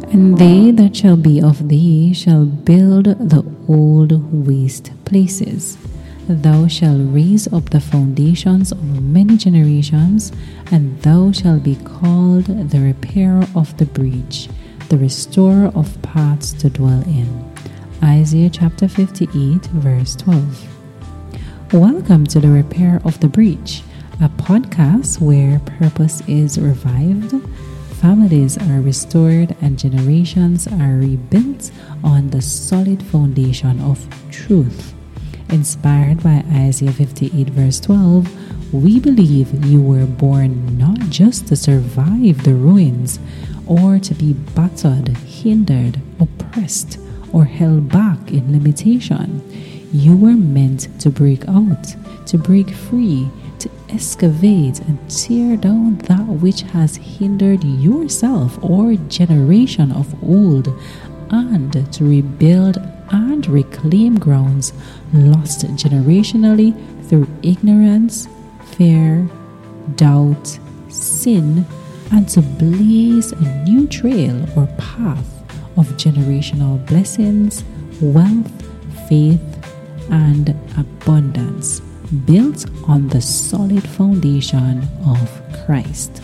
And they that shall be of thee shall build the old waste places. Thou shalt raise up the foundations of many generations, and thou shalt be called the repairer of the breach, the restorer of paths to dwell in. Isaiah chapter 58, verse 12. Welcome to the Repair of the Breach, a podcast where purpose is revived, families are restored, and generations are rebuilt on the solid foundation of truth. Inspired by Isaiah 58 verse 12, we believe you were born not just to survive the ruins or to be battered, hindered, oppressed, or held back in limitation. You were meant to break out, to break free, to excavate and tear down that which has hindered yourself or generation of old, and to rebuild and reclaim grounds lost generationally through ignorance, fear, doubt, sin, and to blaze a new trail or path of generational blessings, wealth, faith, and abundance built on the solid foundation of Christ.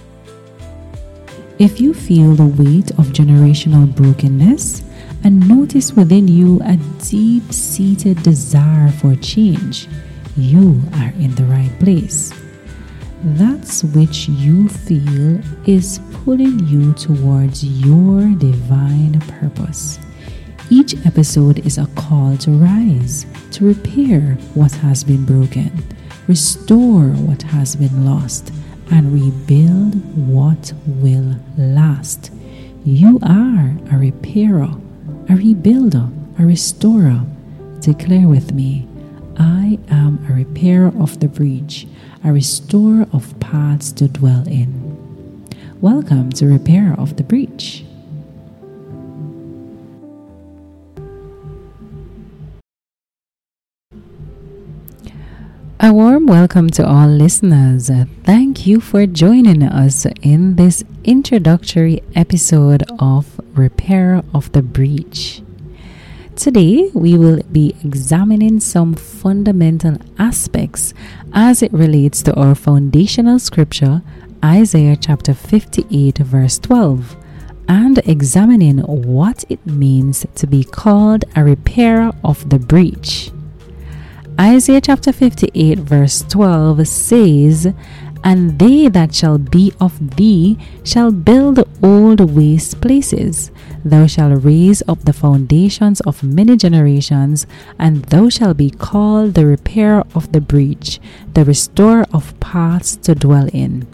If you feel the weight of generational brokenness and notice within you a deep-seated desire for change, you are in the right place. That which you feel is pulling you towards your divine purpose. Each episode is a call to rise, to repair what has been broken, restore what has been lost, and rebuild what will last. You are a repairer, a rebuilder, a restorer. Declare with me, I am a repairer of the breach, a restorer of paths to dwell in. Welcome to Repair of the Breach. A warm welcome to all listeners. Thank you for joining us in this introductory episode of Repair of the Breach. Today, we will be examining some fundamental aspects as it relates to our foundational scripture, Isaiah chapter 58, verse 12, and examining what it means to be called a repairer of the breach. Isaiah chapter 58 verse 12 says, And they that shall be of thee shall build old waste places. Thou shalt raise up the foundations of many generations, and thou shalt be called the repairer of the breach, the restorer of paths to dwell in.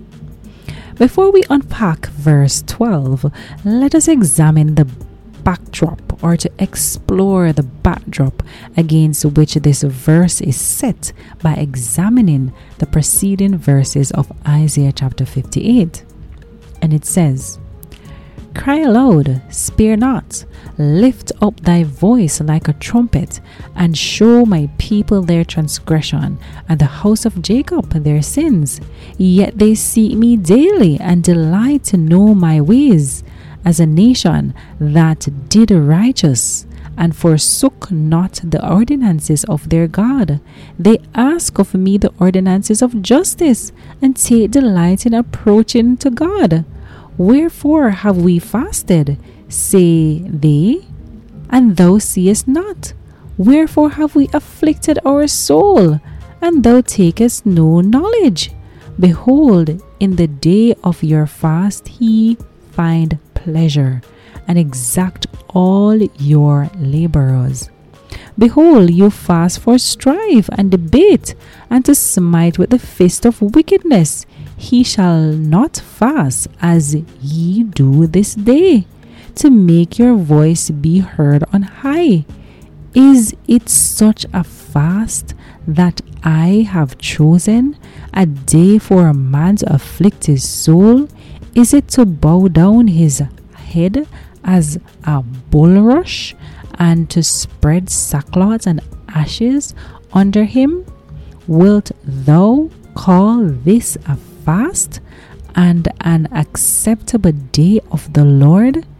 Before we unpack verse 12, let us examine the backdrop, or to explore the backdrop against which this verse is set by examining the preceding verses of Isaiah chapter 58. And it says, Cry aloud, spare not, lift up thy voice like a trumpet, and show my people their transgression, and the house of Jacob their sins. Yet they seek me daily, and delight to know my ways, as a nation that did righteous, and forsook not the ordinances of their God. They ask of me the ordinances of justice, and take delight in approaching to God. Wherefore have we fasted, say they, and thou seest not? Wherefore have we afflicted our soul, and thou takest no knowledge? Behold, in the day of your fast he find pleasure, and exact all your laborers. Behold, you fast for strife and debate, and to smite with the fist of wickedness. He shall not fast as ye do this day, to make your voice be heard on high. Is it such a fast that I have chosen, a day for a man to afflict his soul? Is it to bow down his head as a bulrush, and to spread sackcloth and ashes under him? Wilt thou call this a fast and an acceptable day of the Lord?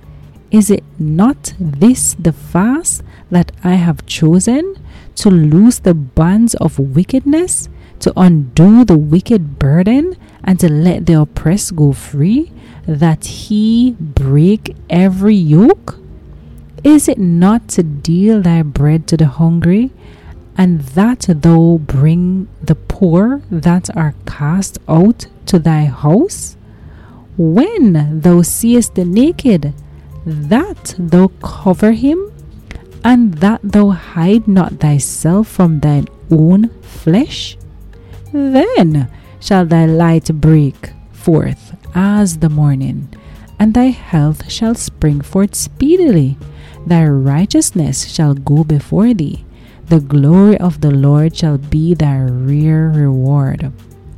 Is it not this the fast that I have chosen, to loose the bands of wickedness, to undo the wicked burden, and to let the oppressed go free, that he break every yoke? Is it not to deal thy bread to the hungry, and that thou bring the poor that are cast out to thy house? When thou seest the naked, that thou cover him, and that thou hide not thyself from thine own flesh? Then shall thy light break forth as the morning, and thy health shall spring forth speedily. Thy righteousness shall go before thee. The glory of the Lord shall be thy rear reward.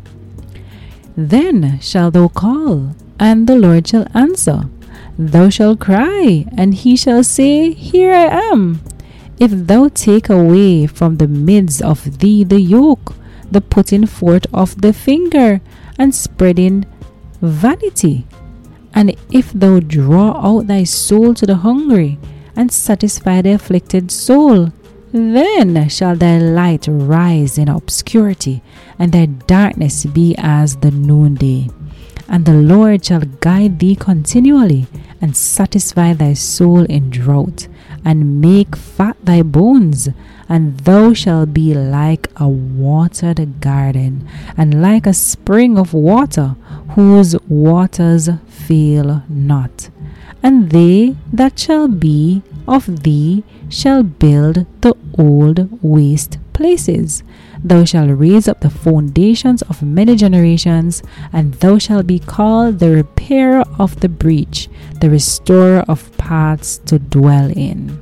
Then shalt thou call, and the Lord shall answer. Thou shalt cry, and he shall say, Here I am. If thou take away from the midst of thee the yoke, the putting forth of the finger, and spreading vanity, and if thou draw out thy soul to the hungry, and satisfy the afflicted soul, then shall thy light rise in obscurity, and thy darkness be as the noonday. And the Lord shall guide thee continually, and satisfy thy soul in drought, and make fat thy bones. And thou shalt be like a watered garden, and like a spring of water, whose waters fail not. And they that shall be of thee shall build the old waste places. Thou shalt raise up the foundations of many generations, and thou shalt be called the repairer of the breach, the restorer of paths to dwell in.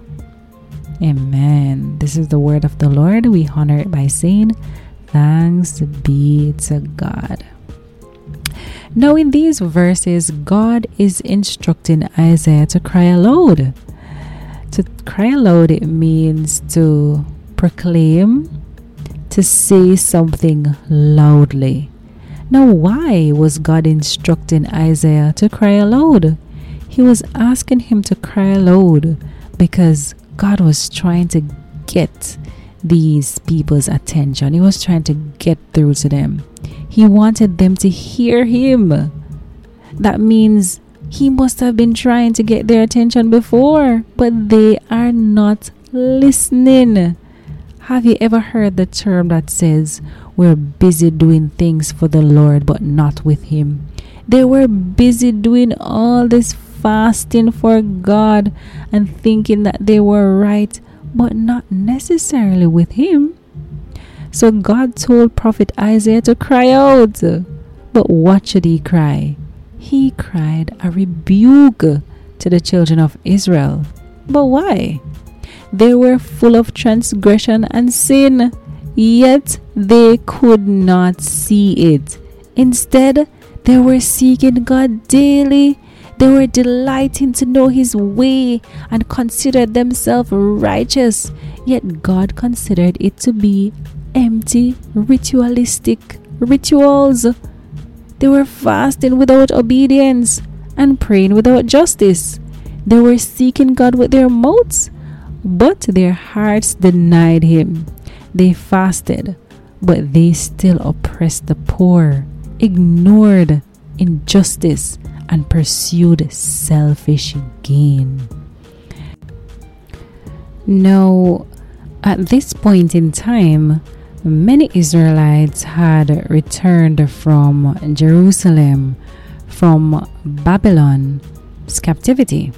Amen. This is the word of the Lord. We honor it by saying, Thanks be to God. Now, in these verses, God is instructing Isaiah to cry aloud. To cry aloud, it means to proclaim, to say something loudly. Now, why was God instructing Isaiah to cry aloud? He was asking him to cry aloud because God was trying to get these people's attention. He was trying to get through to them. He wanted them to hear him. That means he must have been trying to get their attention before, but they are not listening. Have you ever heard the term that says, we're busy doing things for the Lord, but not with him? They were busy doing all this fasting for God and thinking that they were right, but not necessarily with him. So God told prophet Isaiah to cry out. But what should he cry? He cried a rebuke to the children of Israel. But why? They were full of transgression and sin, yet they could not see it. Instead, they were seeking God daily. They were delighting to know his way and considered themselves righteous. Yet God considered it to be empty, ritualistic rituals. They were fasting without obedience and praying without justice. They were seeking God with their mouths, but their hearts denied him. They fasted, but they still oppressed the poor, ignored injustice, and pursued selfish gain. Now, at this point in time, many Israelites had returned from Jerusalem, from Babylon's captivity.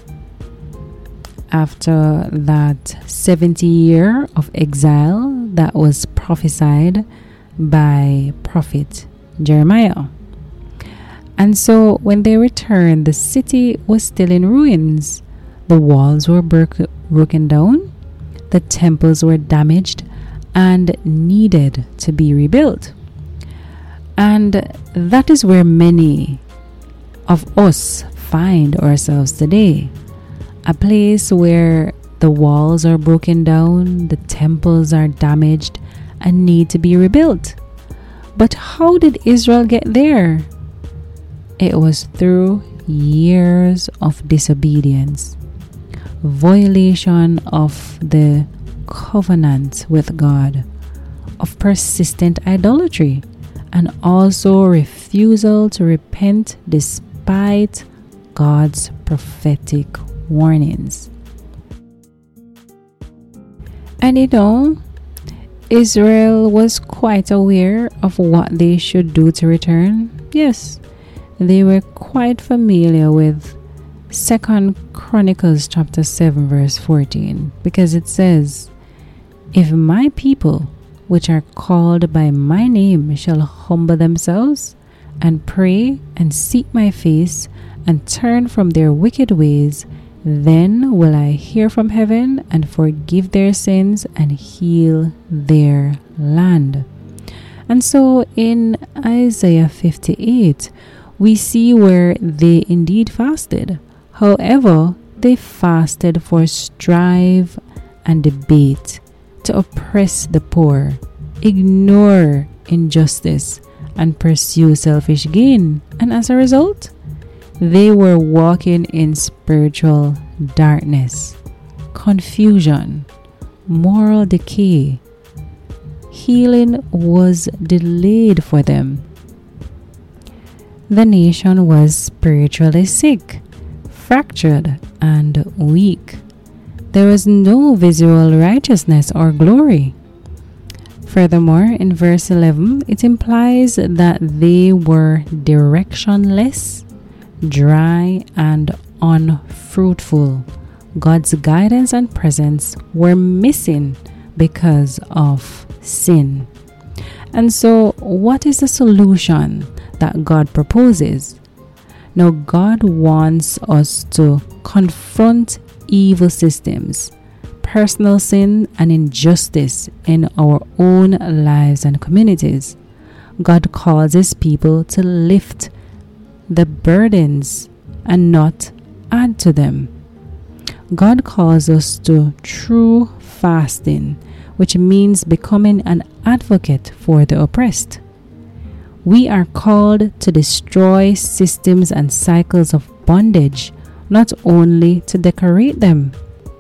After that 70 year of exile that was prophesied by prophet Jeremiah. And so when they returned, the city was still in ruins. The walls were broken down, the temples were damaged and needed to be rebuilt. And that is where many of us find ourselves today. A place where the walls are broken down, the temples are damaged and need to be rebuilt. But how did Israel get there? It was through years of disobedience. violation of the covenant with God, of persistent idolatry, and also refusal to repent despite God's prophetic warnings. And Israel was quite aware of what they should do to return. Yes, they were quite familiar with 2 Chronicles chapter 7 verse 14, because it says, "If my people, which are called by my name, shall humble themselves and pray and seek my face and turn from their wicked ways, then will I hear from heaven and forgive their sins and heal their land." And so in Isaiah 58, we see where they indeed fasted. However, they fasted for strife and debate, to oppress the poor, ignore injustice, and pursue selfish gain. And as a result, they were walking in spiritual darkness, confusion, moral decay. Healing was delayed for them. The nation was spiritually sick, fractured, and weak. There was no visual righteousness or glory. Furthermore, in verse 11, it implies that they were directionless, dry, and unfruitful. God's guidance and presence were missing because of sin. And so, what is the solution that God proposes? Now, God wants us to confront evil systems, personal sin, and injustice in our own lives and communities. God calls His people to lift the burdens and not add to them. God calls us to true fasting, which means becoming an advocate for the oppressed. We are called to destroy systems and cycles of bondage, not only to decorate them.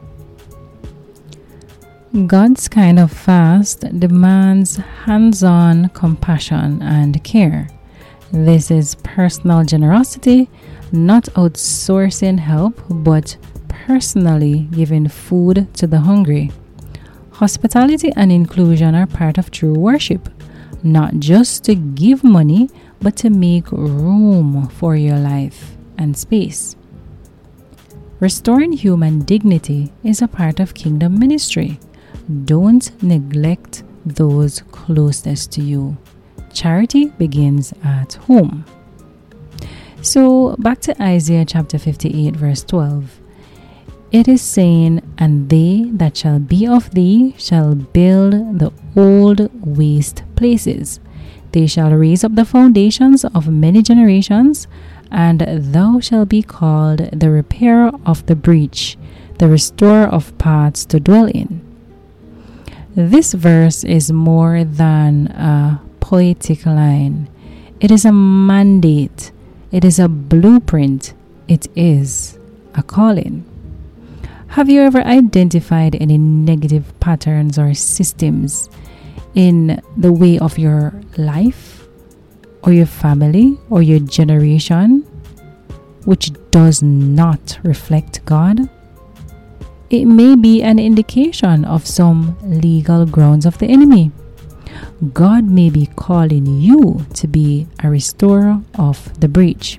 God's kind of fast demands hands-on compassion and care. This is personal generosity, not outsourcing help, but personally giving food to the hungry. Hospitality and inclusion are part of true worship, not just to give money, but to make room for your life and space. Restoring human dignity is a part of kingdom ministry. Don't neglect those closest to you. Charity begins at home. So back to Isaiah chapter 58 verse 12. It is saying, "And they that shall be of thee shall build the old waste places. They shall raise up the foundations of many generations, and thou shalt be called the repairer of the breach, the restorer of paths to dwell in." This verse is more than a poetic line. It is a mandate. It is a blueprint. It is a calling. Have you ever identified any negative patterns or systems in the way of your life or your family or your generation which does not reflect God? It may be an indication of some legal grounds of the enemy. God may be calling you to be a restorer of the breach.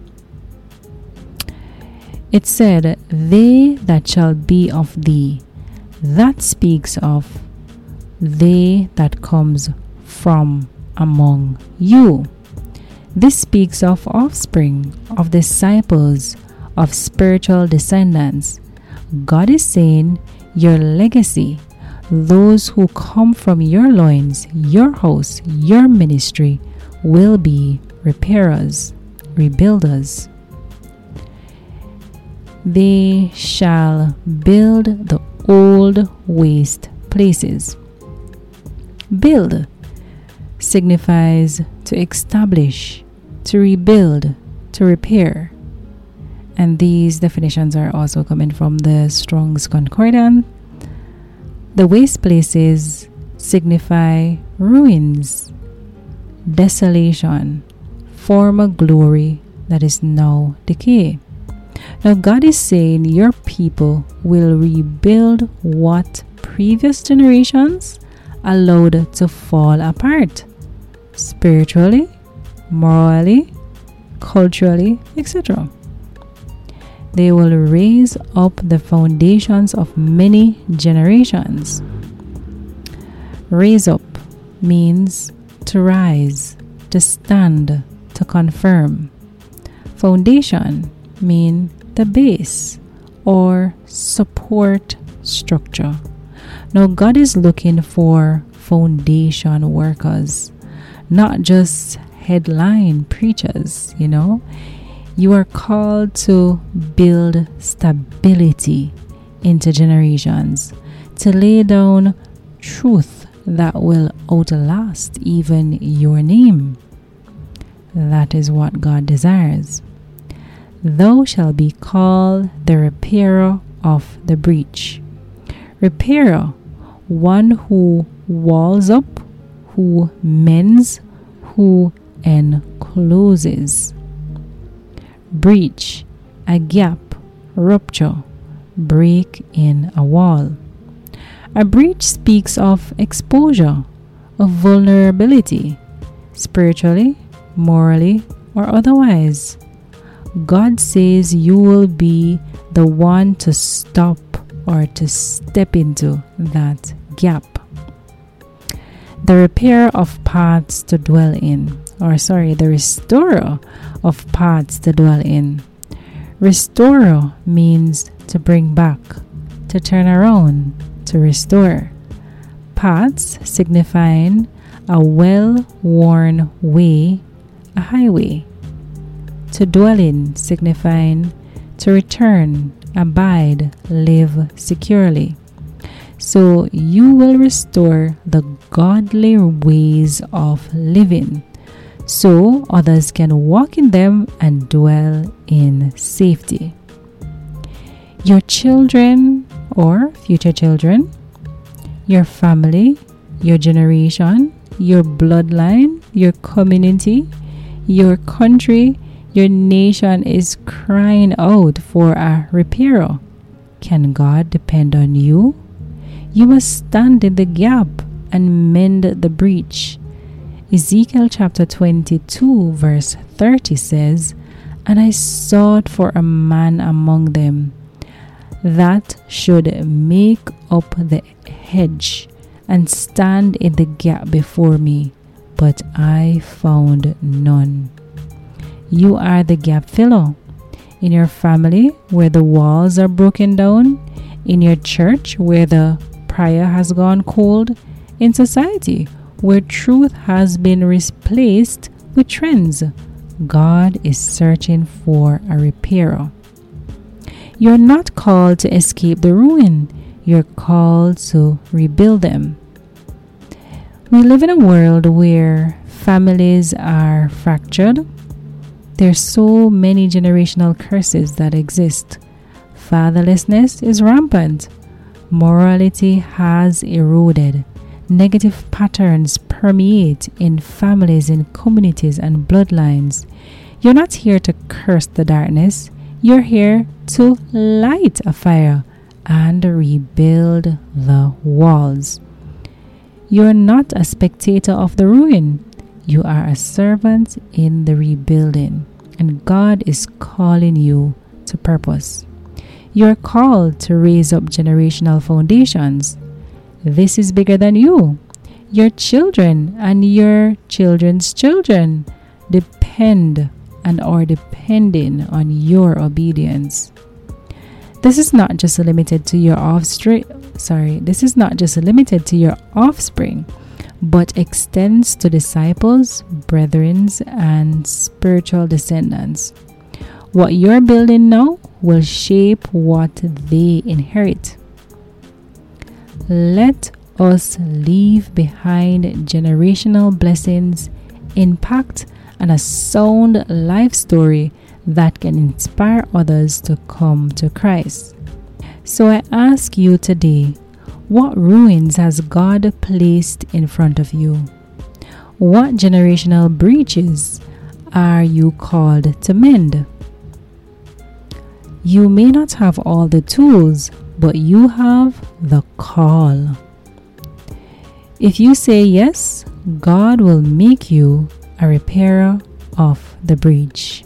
It said, "They that shall be of thee." That speaks of they that comes from among you. This speaks of offspring, of disciples, of spiritual descendants. God is saying your legacy, those who come from your loins, your house, your ministry, will be repairers, rebuilders. They shall build the old waste places. Build signifies to establish, to rebuild, to repair. And these definitions are also coming from the Strong's Concordance. The waste places signify ruins, desolation, former glory that is now decay. Now God is saying your people will rebuild what previous generations allowed to fall apart, spiritually, morally, culturally, etc. They will raise up the foundations of many generations. Raise up means to rise, to stand, to confirm. Foundation mean the base or support structure. Now God is looking for foundation workers, not just headline preachers, You are called to build stability into generations, to lay down truth that will outlast even your name. That is what God desires. Thou shalt be called the repairer of the breach. Repairer, one who walls up, who mends, who encloses. Breach, a gap, rupture, break in a wall. A breach speaks of exposure, of vulnerability, spiritually, morally, or otherwise. God says you will be the one to stop or to step into that gap. The repairer of paths to dwell in, the restorer of paths to dwell in. Restorer means to bring back, to turn around, to restore. Paths signifying a well-worn way, a highway. To dwell in signifying to return, abide, live securely. So you will restore the godly ways of living, so others can walk in them and dwell in safety. Your children or future children, your family, your generation, your bloodline, your community, your country, your nation is crying out for a repairer. Can God depend on you? You must stand in the gap and mend the breach. Ezekiel chapter 22 verse 30 says, "And I sought for a man among them that should make up the hedge and stand in the gap before me, but I found none." You are the gap filler. In your family, where the walls are broken down, in your church, where the prayer has gone cold, in society, where truth has been replaced with trends, God is searching for a repairer. You're not called to escape the ruin. You're called to rebuild them. We live in a world where families are fractured. There's so many generational curses that exist. Fatherlessness is rampant. Morality has eroded. Negative patterns permeate in families, in communities, and bloodlines. You're not here to curse the darkness. You're here to light a fire and rebuild the walls. You're not a spectator of the ruin. You are a servant in the rebuilding, and God is calling you to purpose. You're called to raise up generational foundations. This is bigger than you. Your children and your children's children depend and are depending on your obedience. This is not just limited to your offspring. This is not just limited to your offspring, but extends to disciples, brethren, and spiritual descendants. What you're building now will shape what they inherit. Let us leave behind generational blessings, impact, and a sound life story that can inspire others to come to Christ. So I ask you today, what ruins has God placed in front of you? What generational breaches are you called to mend? You may not have all the tools, but you have the call. If you say yes, God will make you a repairer of the breach.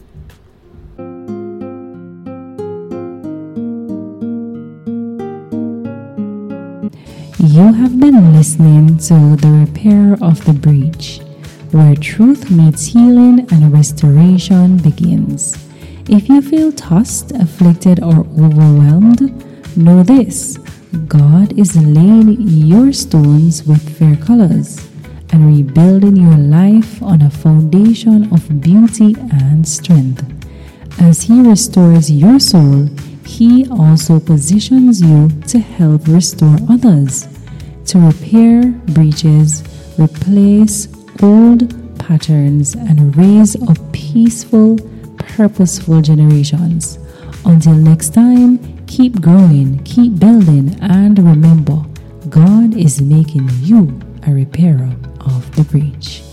You have been listening to The Repair of the Breach, where truth meets healing and restoration begins. If you feel tossed, afflicted, or overwhelmed, know this: God is laying your stones with fair colors and rebuilding your life on a foundation of beauty and strength. As He restores your soul, He also positions you to help restore others, to repair breaches, replace old patterns, and raise up peaceful, purposeful generations. Until next time, keep growing, keep building, and remember, God is making you a repairer of the breach.